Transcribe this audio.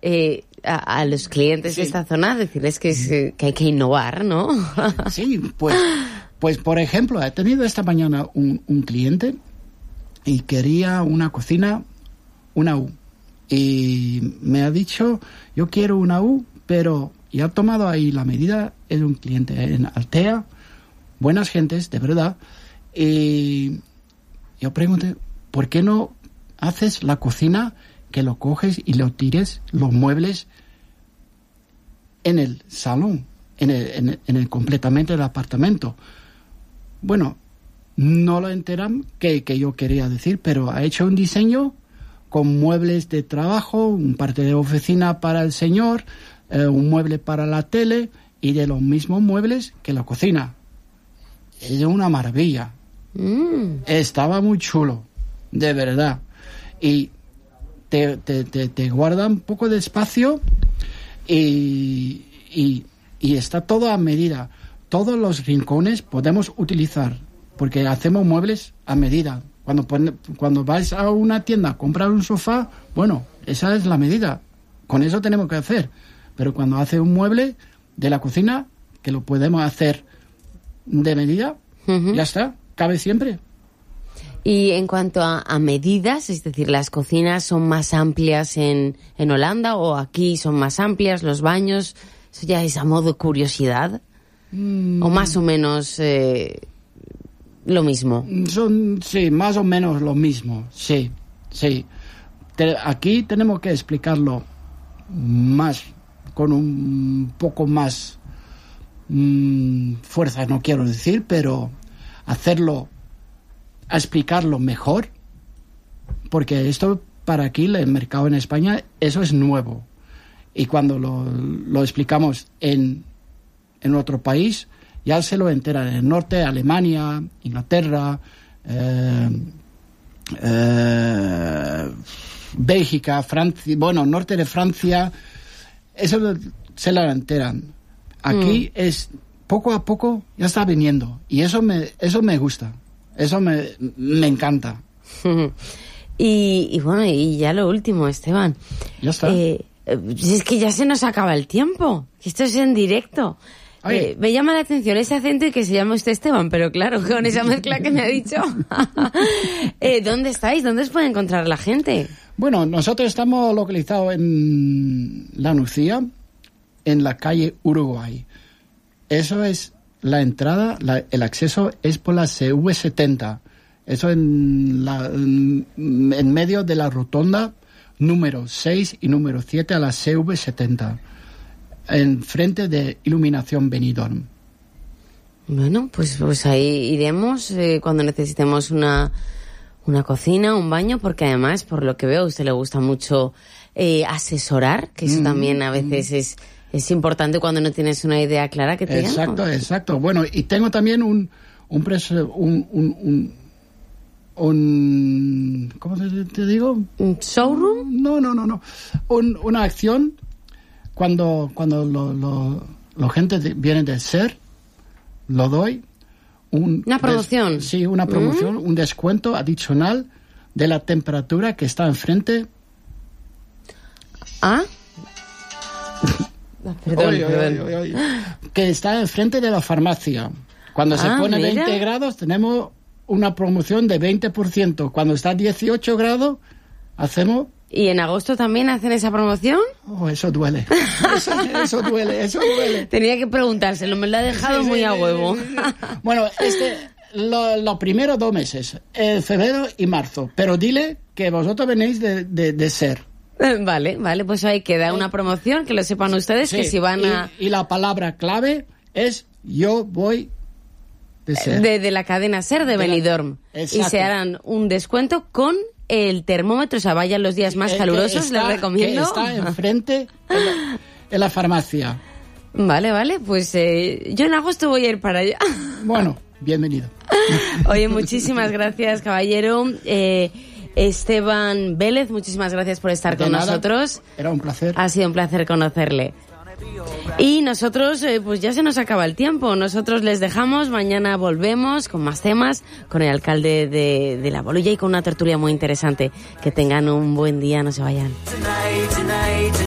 a los clientes de esta zona, decirles que hay que innovar, ¿no? Sí, pues por ejemplo, he tenido esta mañana un cliente y quería una cocina, una U. Y me ha dicho, yo quiero una U, pero ya ha tomado ahí la medida, es un cliente en Altea, buenas gentes, de verdad. Y yo pregunté, ¿por qué no haces la cocina que lo coges y lo tires, los muebles, en el salón, en el completamente el apartamento? Bueno, no lo enteran que yo quería decir, pero ha hecho un diseño con muebles de trabajo, un parte de oficina para el señor, un mueble para la tele y de los mismos muebles que la cocina. Es una maravilla. Estaba muy chulo, de verdad. Y te guarda un poco de espacio y está todo a medida. Todos los rincones podemos utilizar, porque hacemos muebles a medida. Cuando vais a una tienda a comprar un sofá, bueno, esa es la medida. Con eso tenemos que hacer. Pero cuando hace un mueble de la cocina, que lo podemos hacer de medida, ya está, cabe siempre. Y en cuanto a medidas, es decir, ¿las cocinas son más amplias en Holanda o aquí son más amplias, los baños? ¿Eso ya es a modo curiosidad? ¿O más o menos lo mismo? Sí, más o menos lo mismo, sí. Aquí tenemos que explicarlo más, con un poco más fuerza, no quiero decir, pero explicarlo mejor, porque esto para aquí, el mercado en España, eso es nuevo. Y cuando lo explicamos en otro país, ya se lo enteran. En el norte, Alemania, Inglaterra, Bélgica, Francia, bueno, norte de Francia, eso se lo enteran. Aquí es poco a poco, ya está viniendo. Y eso me gusta. Eso me encanta. Y bueno, y ya lo último, Esteban. Ya está. Es que ya se nos acaba el tiempo. Esto es en directo. Me llama la atención ese acento y que se llama usted Esteban, pero claro, con esa mezcla que me ha dicho. ¿Dónde estáis? ¿Dónde os puede encontrar la gente? Bueno, nosotros estamos localizados en La Nucía, en la calle Uruguay. Eso es la entrada, el acceso es por la CV70. Eso en medio de la rotonda número 6 y número 7 a la CV70. Enfrente de Iluminación Benidorm. Bueno, pues ahí iremos cuando necesitemos una cocina, un baño, porque además, por lo que veo, a usted le gusta mucho asesorar, que eso también a veces es importante cuando no tienes una idea clara que te digan. Exacto. Bueno, y tengo también un ¿cómo te digo? ¿Un showroom? No. Una acción cuando la gente viene de SER, lo doy. ¿Una promoción? Sí, una promoción, un descuento adicional de la temperatura que está enfrente. ¿Ah? Perdón. Que está enfrente de la farmacia. Cuando se pone mira. 20 grados tenemos una promoción de 20%. Cuando está a 18 grados hacemos... ¿Y en agosto también hacen esa promoción? Oh, eso duele. Eso duele. Tenía que preguntárselo, me lo ha dejado muy a huevo. Sí. Bueno, los primeros 2 meses, febrero y marzo. Pero dile que vosotros venís de SER. Vale, pues ahí queda una promoción, que lo sepan ustedes, que si van a... Y la palabra clave es yo voy de SER. De la cadena SER de Benidorm. Y se harán un descuento con el termómetro, o sea, vayan los días más calurosos, les recomiendo. Que está enfrente en la farmacia. Vale, pues yo en agosto voy a ir para allá. Bueno, bienvenido. Oye, muchísimas gracias, caballero. Esteban Vélez, muchísimas gracias por estar con nosotros. Era un placer. Ha sido un placer conocerle. Y nosotros, pues ya se nos acaba el tiempo. Nosotros les dejamos, mañana volvemos con más temas, con el alcalde de La Bolulla y con una tertulia muy interesante. Que tengan un buen día, no se vayan.